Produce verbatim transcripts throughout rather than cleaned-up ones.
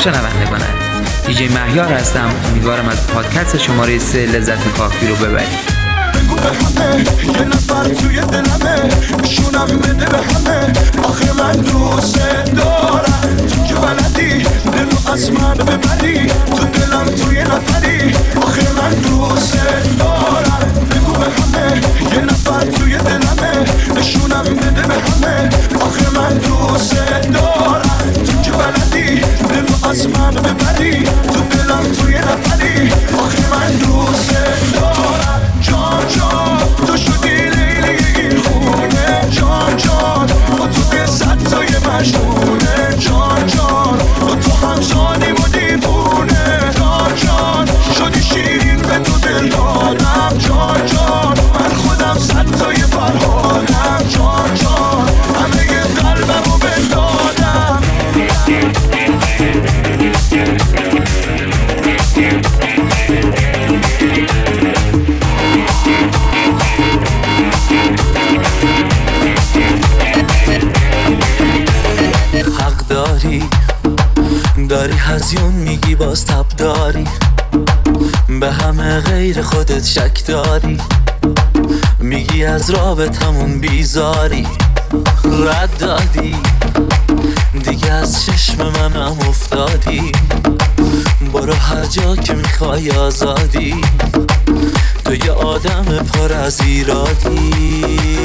شنوندگان، دیجی مهیار هستم. امیدوارم از پادکست شماره سه لذت کافی رو ببرید. بگو به همه یه نفر توی دلمه، نشونم بده به همه، آخه من دوست دارم. تو که بلدی دلو از من ببری، تو دلم توی نفری، آخه من دوست دارم. بگو به همه یه نفر توی دلمه، نشونم بده به همه، آخه من دوست دارم. تو که بلدی دلو از من ببری، تو دلم توی نفری، آخه من دوست دارم. جان جان تو شدی لیلی این خونه، جان جان با تو که صد تای مجنونه، جان جان با تو همزادیم و دیوونه، جان جان شدی شیرین به تو دل دادم، جان جان من خودم صد تای فرهادم، جان جان همه قلبم رو بندادم. حق داری داری هزیون میگی باز تب داری، به همه غیر خودت شک داری، میگی از رابطمون بیزاری، رد دادی دیگه از چشم منم افتادی، برو هر جا که میخوای آزادی، تو یه آدم پر از ایرادی.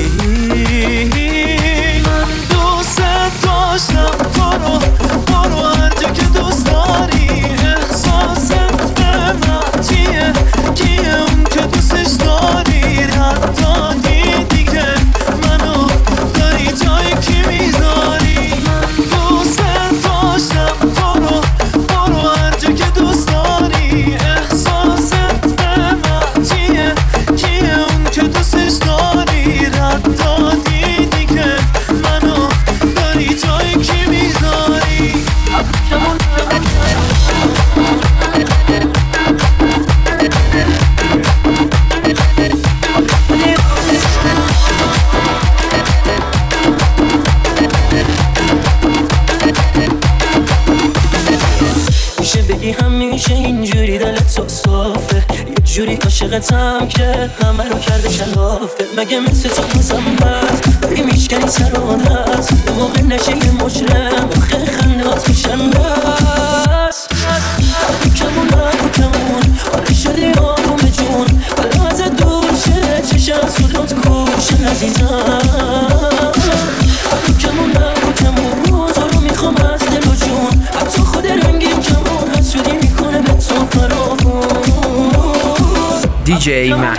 من دوست داشتم تو رو، برو هر جا که دوست داری، احساست به من چیه، کیه اون که دوستش داری، رد دادی دیگه منو داری جای کی میذاری. من دوست داشتم تو رو، برو هر جا که دوست داری، احساست به من چیه، کیه اون که دوستش داری، رد دادی دیگه منو داری جای کی میذاری. میشه بگی همیشه اینجوری دلت تو صافه، یه جوری عاشقتم که همه رو کرده کلافه، مگه مثل تو مزمت داری میشکنی سر و دست، به موقع نشه یه مجرم آخه خندات میشن بس. کمون نکو کمون حالی شدی آروم جون، حالا ازت دور شه چشم سودات کوشن عزیزم. کمون نکو کمون تو رو میخوام از دل و جون، حتی خود رنگیم کمون حسودی میکنه به تو فرامون. دیجی مهیار.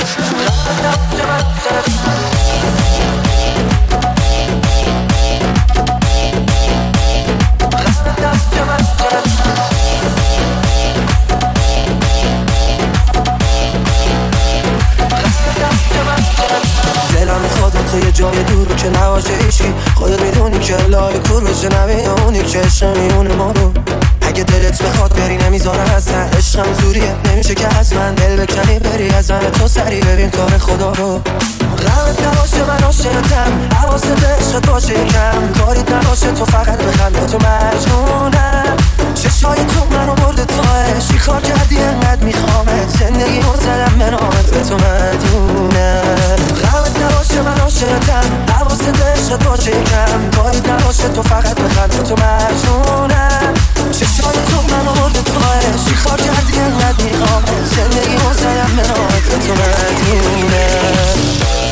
دلم میخواد تو یه جای دور رو که نباشه ایشی، خودت میدونی که لای کور بشه نمیدونی که عشق میونه ما رو. اگه دلت بخواد بری نمیذاره هستن، عشقم زوریه نمیشه که از من دل بکنی بری از من، تو سری ببین کار خدا رو. غمت نباشه من عاشقتم، حواست عشقت باشه یکم، کاریت نباشه تو فقط بخند تو مجنونم. چشای تو منو برده تاش، چی کار کردی انقدر میخوامت، زندگی رو زدم به نامت به تو مدیونم. غمت نباشه من عاشقتم، حواست عشقت باشه یکم، کاریت نباشه تو فقط بخند تو مجنونم. چشای تو منو برده تاش، چی کار کردی انقدر میخوامت، زندگی رو زدم به نامت به تو مدیونم.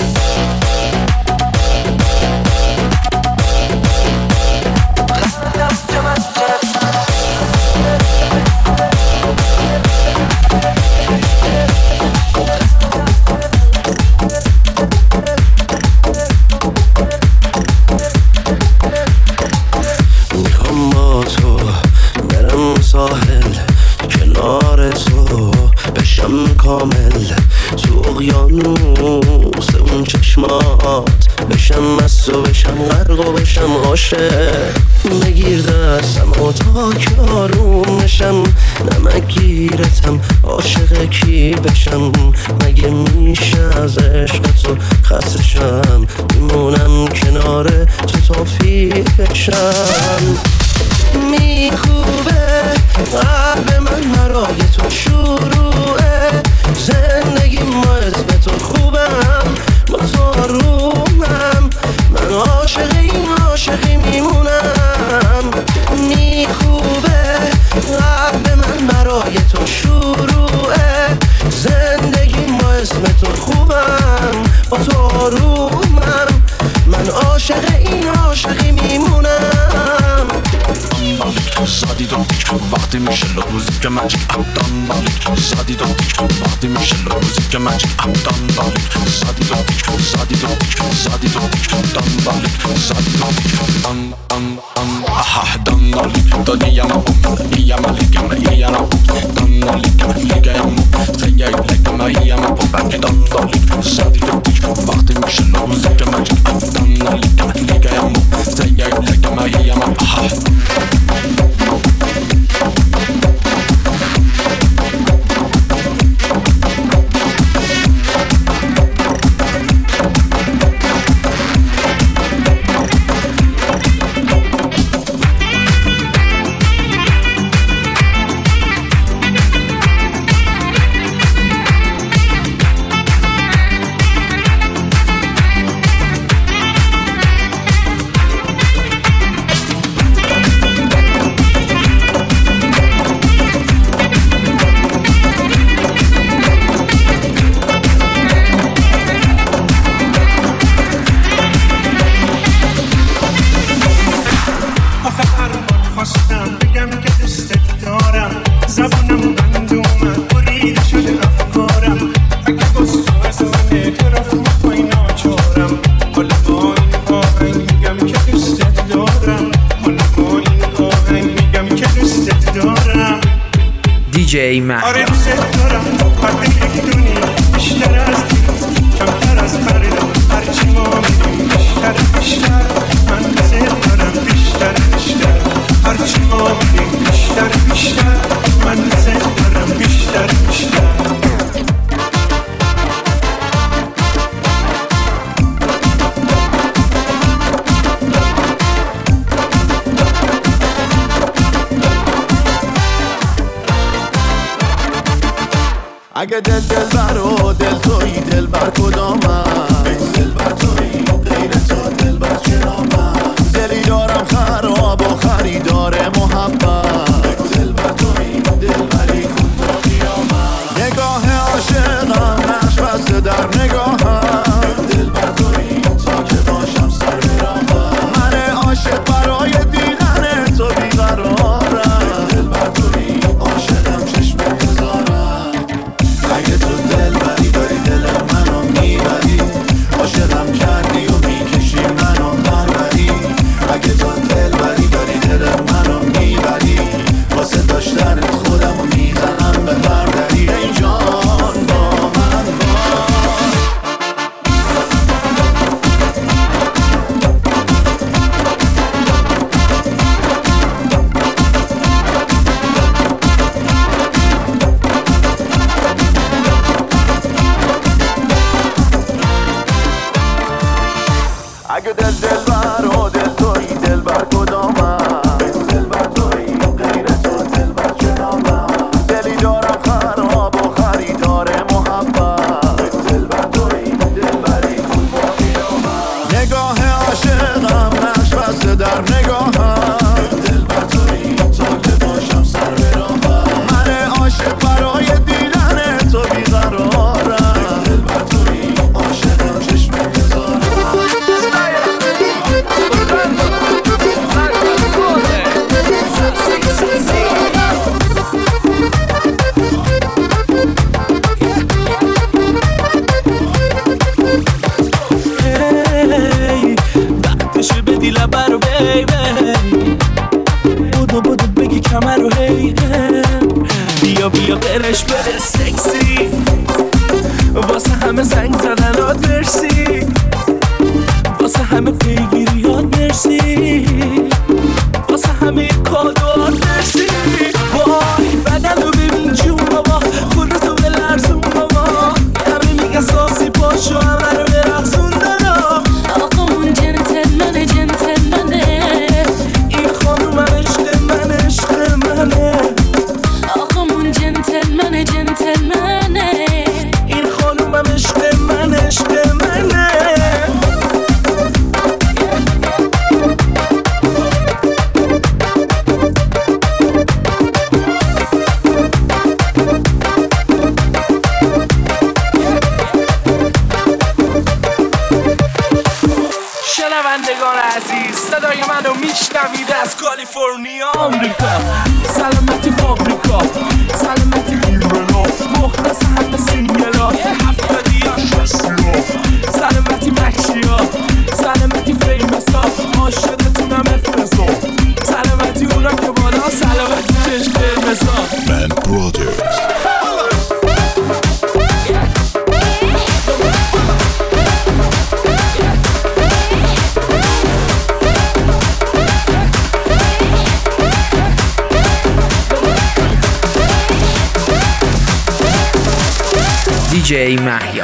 کامل تو اقیانوس اون چشمات، بشم مست و بشم غرق و بشم عاشق، بگیر دستم و تا که آروم نشم، نمگیرتم عاشق کی بشم، مگه میشه از عشق تو خسته شم، میمونم کنار تو تا پیر بشم. میکوبه قلب من مرای تو شروعه زندگی ما اسم تو خوبم با تو رومم من عاشق این عاشقی میمونم میکوبه قلب من برای تو شروعه زندگی ما اسم تو خوبم با تو رومم من عاشق این عاشقی میمونم زادی دو وقتی میشه روزی که من دنبالی زادی دو وقتی میشه روزی که من دنبالی زادی دو زادی دو زادی دو دنبالی زادی دو دن دن دن آها دنبالی دنیا یم لیگم یم دنبالی لیگم خیلی لیگم یم پاک دنبالی زادی دو وقتی میشه روزی که من دنبالی لیگم خیلی لیگم یم آها دی مهیار. آره دوست دارم وقتی یک دونی بیشتر از دید کمتر از خریدم هرچی ما میدیم بیشتر بیشتر من دوست دارم بیشتر بیشتر هرچی ما میدیم بیشتر بیشتر من دوست دارم بیشتر بیشتر اگه دل دل بر و دل توی دل بر کدامم دل بر توی غیر تو دل بر چرامم دلی دارم خراب و خریدار محبت دل بر توی دل بری کن تا قیامت نگاه عاشقم نقش بسته در نگاهم دل بر توی تا که باشم سر برامم من عاشق برای دیدن تو بیقرارم دل بر توی عاشقم چشم انتظارم اگه تو دل بری داری دل منو میبری عاشقم کردی و میکشی منو بری اگه تو دل بری داری دل منو میبری واسه داشتنت خودمو میزنم به بردری ای جان با من اگه دل دل بر و دل توی دل بر کدامم دل بر توی غیر تو دل بر چنامم دلی دارم خراب و خریدار محبت دل بر توی دل بری کن با قیامت نگاه عاشقم نقش بسته در نگاهم دل بر توی تا که باشم سر براهم من عاشق برای دیدن تو بیقرارم دل بر توی عاشقم چشم انتظارم وقتشه بدی لبر رو بیبی بودو بودو بگی کمر رو هی بیا بیا قرش بده سکسی واسه همه زنگ زدنات مرسی واسه همه پیگیریات مرسی واسه همه کادوات مرسی وای بدن رو ببین جون بابا خود رو به لرزون بابا همه میگه ساسی پاشو همه رو برقصون دادا آقامون جنتلمنه جنتلمنه این خانومم عشق شنوندگان عزیز، صدای منو میشنوید از کالیفرنیا آمریکا. سلامتی فابریکا، سلامتی ایرلا، مخلص همه سینگلا هفتادی یا شستیا. سلامتی مکشیا، سلامتی فیمسا، عاشقتونم افرسا. سلامتی اونا که بالا، سلامتی چشم قرمزا. من برادرز دیجی مهیار.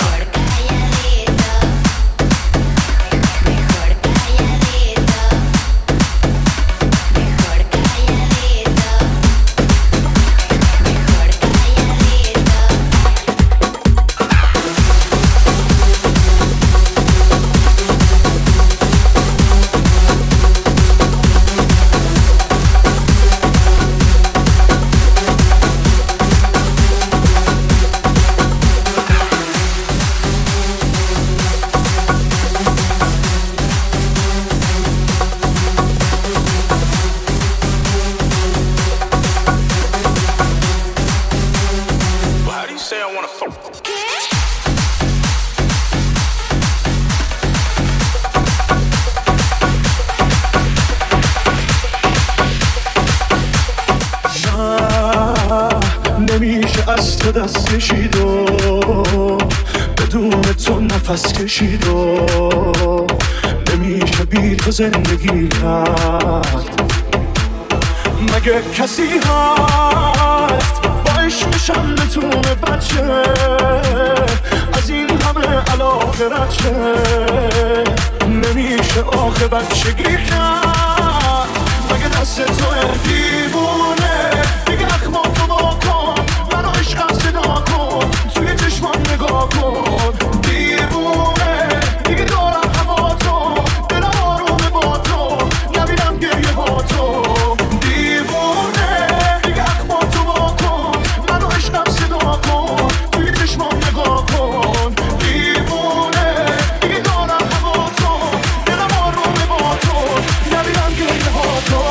نمیشه از تو دست کشید و بدون تو نفس کشید و نمیشه بی تو زندگی کرد. مگه کسی هست با عشقشم بتونه بچه از این همه علاقه رچه؟ نمیشه آخه بچگی کرد. مگه دست توه دیوونه دیگه اخماتو با کن، منو عشقم صدا کن، توی چشمان نگاه کن. دیوونه دیگه دارم هوا تو، دلم آرومه با تو، نبینم گریه ها تو. دیوونه دیگه اخماتو با کن، منو عشقم صدا کن، توی چشمان نگاه کن. دیوونه دیگه دارم هوا تو، دلم آرومه با تو، نبینم گریه ها تو.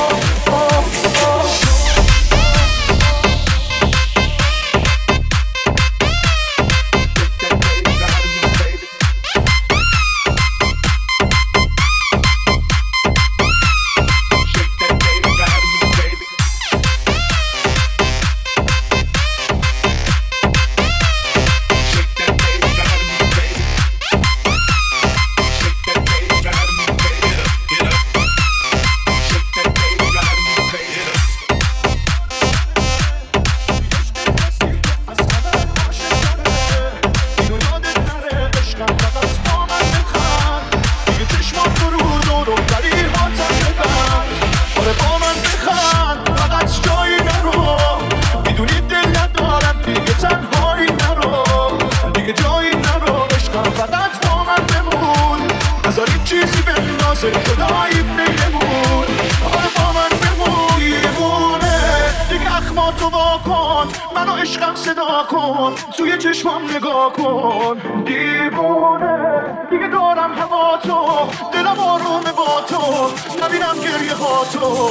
منو عشقم صدا کن، توی چشمام نگاه کن. دیوونه دیگه دارم هوا تو، دلم آرومه با تو، نبینم گریه ها تو.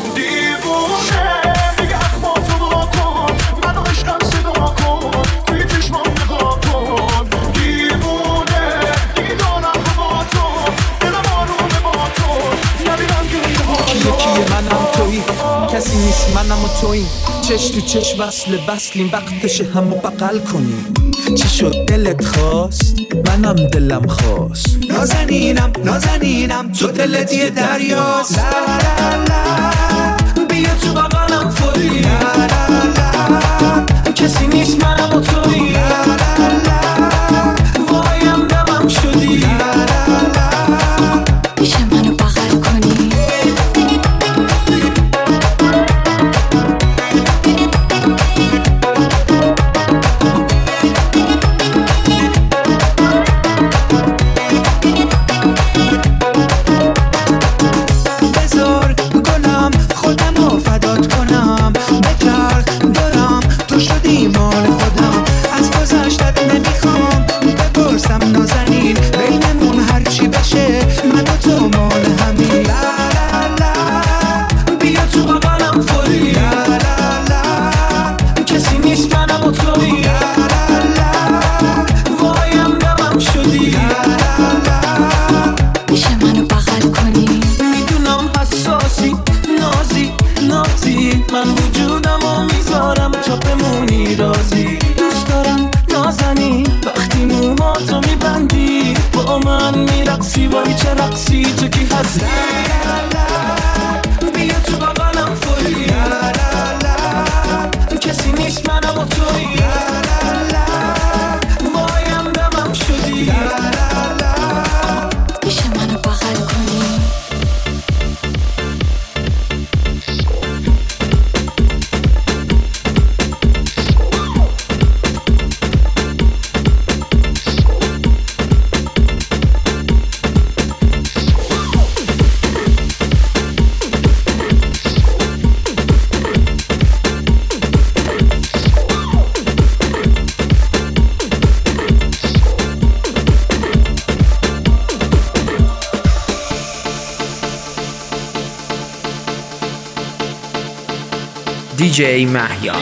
دیوونه دیگه اخماتو با کن، منو عشقم صدا کن، توی چشمام نگاه کن. دیوونه دیگه دارم هوا تو، دلم آرومه با تو، نبینم گریه ها تو. یکی یکی منم تویی، کسی نیست منم و تویی، چش تو چش وصل وصلیم، وقتشه همو بغل کنیم. چی شد دلت خواست؟ منم دلم خواست. نازنینم نازنینم تو دلت یه دریاست. لا لا لا بیا تو بغلم فوری. لا لا لا کسی نیست منم و تویی. لا لا لا وایم دمم شدی. لا لا لا میشه منو بغل کنی؟ مال خودم از رقصی تو کی هستی بیا تو بغلم فوری کسی نیست منم و توی وایم دمم شدی میشه منو بغل کنی دیجی مهیار.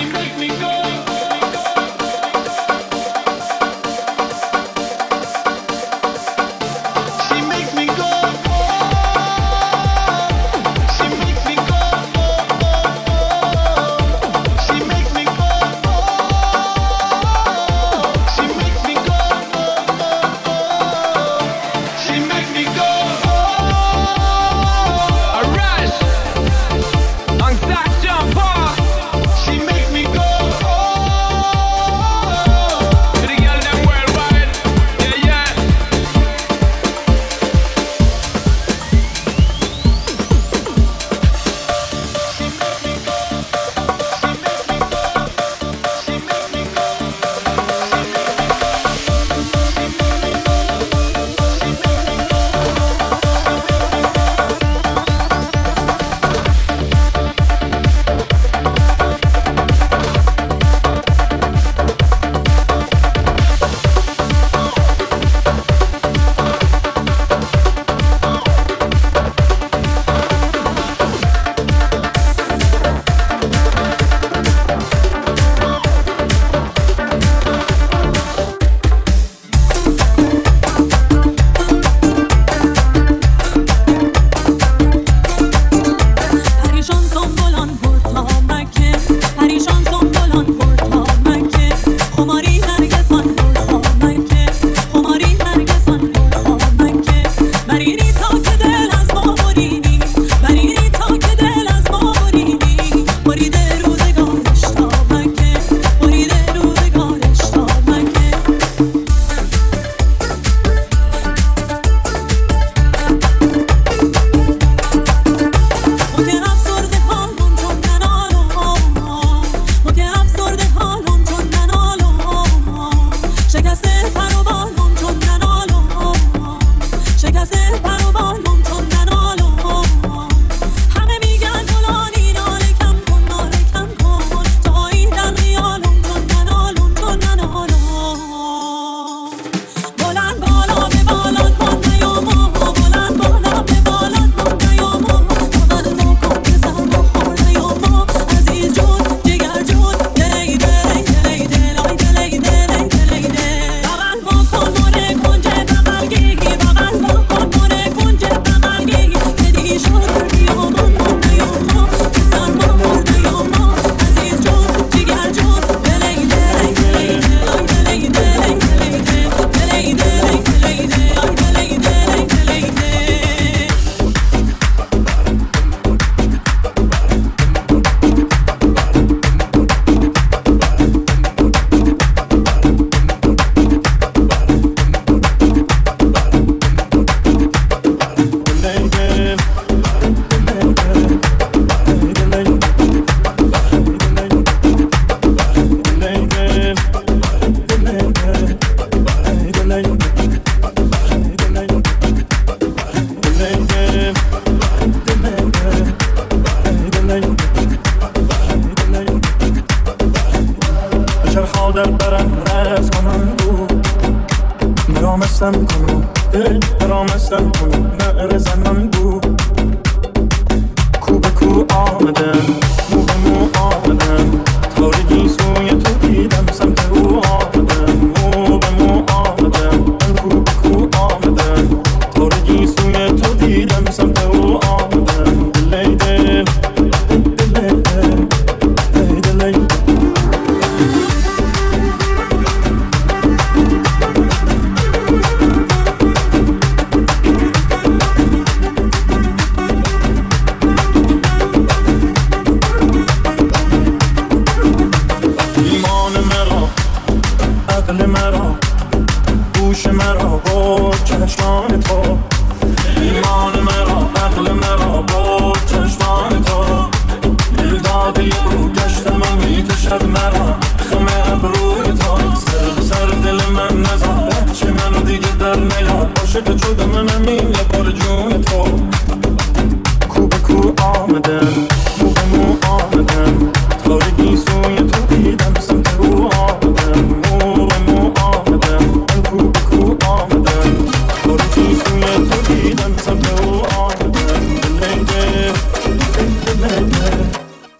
مرا با چشمان تو، ایمان مرا عقل مرا با چشمان تو، دل داده یه رو گشتم و میکشد مرا خم ابروی تو، سر سر دل من نزار چه منو دیگه در نیاد، عاشق شده منم این یه بار جون تو. کو به کو آمدن مو به مو آمدن، تاریکی سوی تو دیدم سمت رو آمدن، مو به مو آمدن من کو به کو آمدن، تاریکی سوی تو دیدم سمت رو آمدن. دلیده دلیده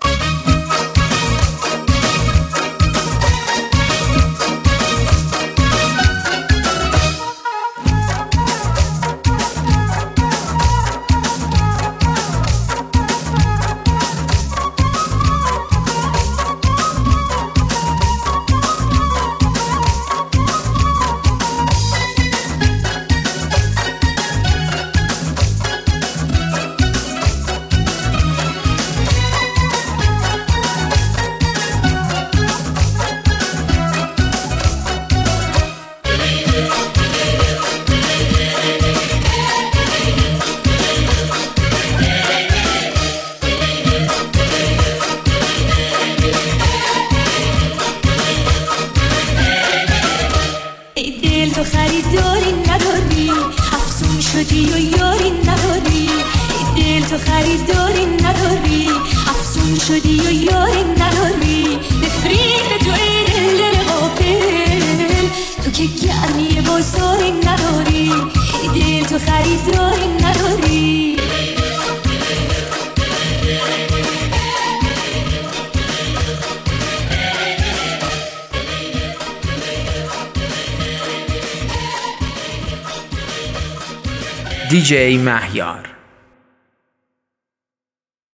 تو خریداری نداری، افسون شدی و یاری نداری. ای دل تو خریداری نداری، افسون شدی و یاری نداری. نفرین تو ای دل دل غافل، تو که گرمی بازاری نداری. ای دل تو خریداری نداری. دی جی مهیار.